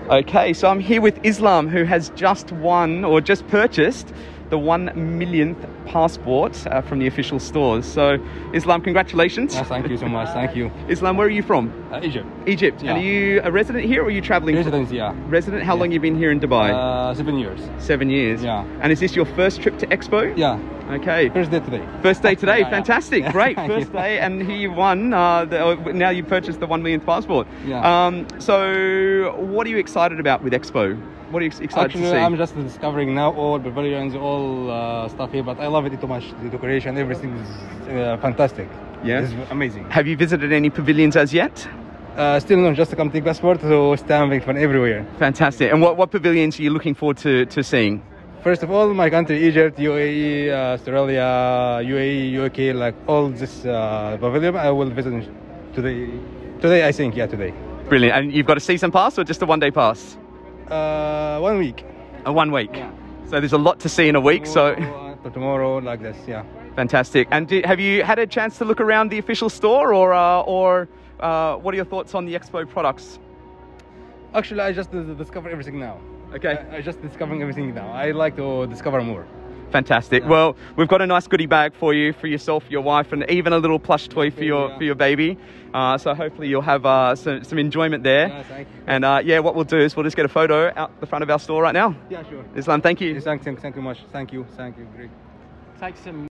Okay, so I'm here with Islam, who has just won or just purchased the 1 millionth passport from the official stores. So, Islam, congratulations. Thank you so much. Thank you. Islam, where are you from? Egypt. Egypt. Yeah. And are you a resident here or are you traveling? Resident, yeah. Resident? How long have you been here in Dubai? 7 years. 7 years. Yeah. And is this your first trip to Expo? Yeah. Okay. First day today. First day today. Yeah, Fantastic. yeah. Great. Thank First you. day, and here you won. Now you purchased the 1 millionth passport. Yeah. So, what are you excited about with Expo? What are you excited to see? I'm just discovering now all pavilions, all stuff here, but I love it too much. The decoration, everything is fantastic. Yeah. It's amazing. Have you visited any pavilions as yet? Still no, just to come take passport, so stamping from everywhere. Fantastic. And what pavilions are you looking forward to seeing? First of all, my country, Egypt, UAE, Australia, UAE, UK, like all this pavilion, I will visit today. Today, I think, yeah, today. Brilliant. And you've got a season pass or just a 1 day pass? 1 week. A 1 week. Yeah. So there's a lot to see in a week. So tomorrow, like this, yeah. fantastic. And have you had a chance to look around the official store, or what are your thoughts on the Expo products? Actually, I just discover everything now. Okay. I just discovering everything now. I like to discover more. Fantastic. Yeah. Well, we've got a nice goodie bag for you, for yourself, your wife, and even a little plush toy for your baby. So hopefully you'll have some enjoyment there. Yeah, thank you. And what we'll do is we'll just get a photo out the front of our store right now. Yeah, sure. Islam, thank you. Thank you much. Thank you. Great. Take some